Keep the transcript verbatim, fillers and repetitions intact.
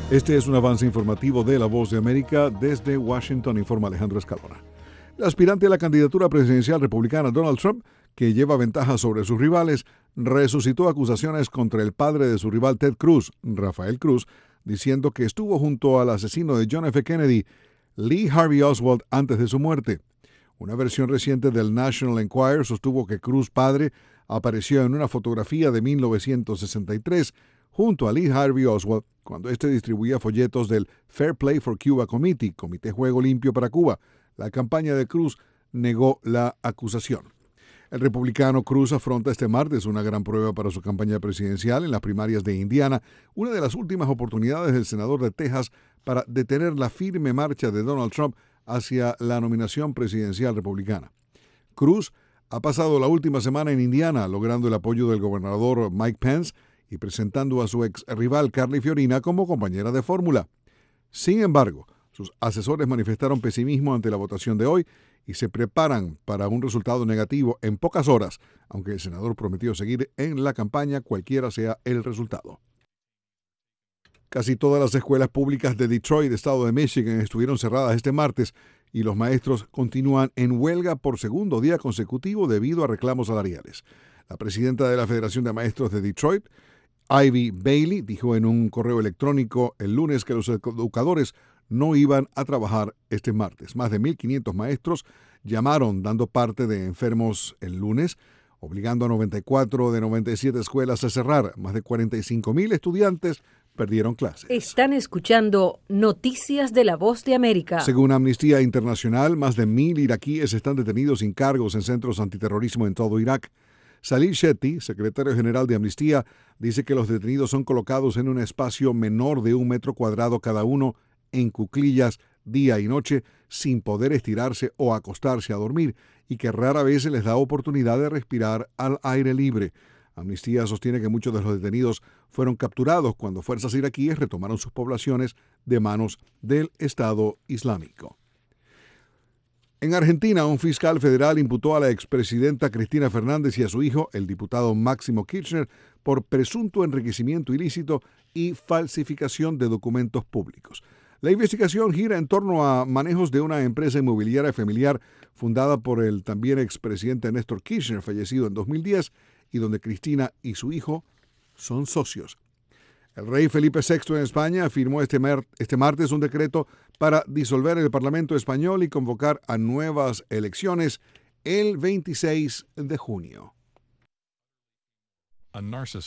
Este es un avance informativo de La Voz de América. Desde Washington informa Alejandro Escalona. El aspirante a la candidatura presidencial republicana Donald Trump, que lleva ventaja sobre sus rivales, resucitó acusaciones contra el padre de su rival Ted Cruz, Rafael Cruz, diciendo que estuvo junto al asesino de John F. Kennedy, Lee Harvey Oswald, antes de su muerte. Una versión reciente del National Enquirer sostuvo que Cruz padre apareció en una fotografía de mil novecientos sesenta y tres junto a Lee Harvey Oswald cuando éste distribuía folletos del Fair Play for Cuba Committee, Comité Juego Limpio para Cuba. La campaña de Cruz negó la acusación. El republicano Cruz afronta este martes una gran prueba para su campaña presidencial en las primarias de Indiana, una de las últimas oportunidades del senador de Texas para detener la firme marcha de Donald Trump hacia la nominación presidencial republicana. Cruz ha pasado la última semana en Indiana, logrando el apoyo del gobernador Mike Pence y presentando a su ex rival Carly Fiorina como compañera de fórmula. Sin embargo, sus asesores manifestaron pesimismo ante la votación de hoy y se preparan para un resultado negativo en pocas horas, aunque el senador prometió seguir en la campaña cualquiera sea el resultado. Casi todas las escuelas públicas de Detroit, estado de Michigan, estuvieron cerradas este martes y los maestros continúan en huelga por segundo día consecutivo debido a reclamos salariales. La presidenta de la Federación de Maestros de Detroit, Ivy Bailey, dijo en un correo electrónico el lunes que los educadores no iban a trabajar este martes. Más de mil quinientos maestros llamaron dando parte de enfermos el lunes, obligando a noventa y cuatro de noventa y siete escuelas a cerrar. Más de cuarenta y cinco mil estudiantes perdieron clases. Están escuchando Noticias de La Voz de América. Según Amnistía Internacional, más de mil iraquíes están detenidos sin cargos en centros antiterrorismo en todo Irak. Salil Shetty, secretario general de Amnistía, dice que los detenidos son colocados en un espacio menor de un metro cuadrado cada uno, en cuclillas, día y noche, sin poder estirarse o acostarse a dormir, y que rara vez se les da oportunidad de respirar al aire libre. Amnistía sostiene que muchos de los detenidos fueron capturados cuando fuerzas iraquíes retomaron sus poblaciones de manos del Estado Islámico. En Argentina, un fiscal federal imputó a la expresidenta Cristina Fernández y a su hijo, el diputado Máximo Kirchner, por presunto enriquecimiento ilícito y falsificación de documentos públicos. La investigación gira en torno a manejos de una empresa inmobiliaria familiar fundada por el también expresidente Néstor Kirchner, fallecido en dos mil diez, y donde Cristina y su hijo son socios. El rey Felipe sexto en España firmó este, mar- este martes un decreto para disolver el Parlamento español y convocar a nuevas elecciones el veintiséis de junio.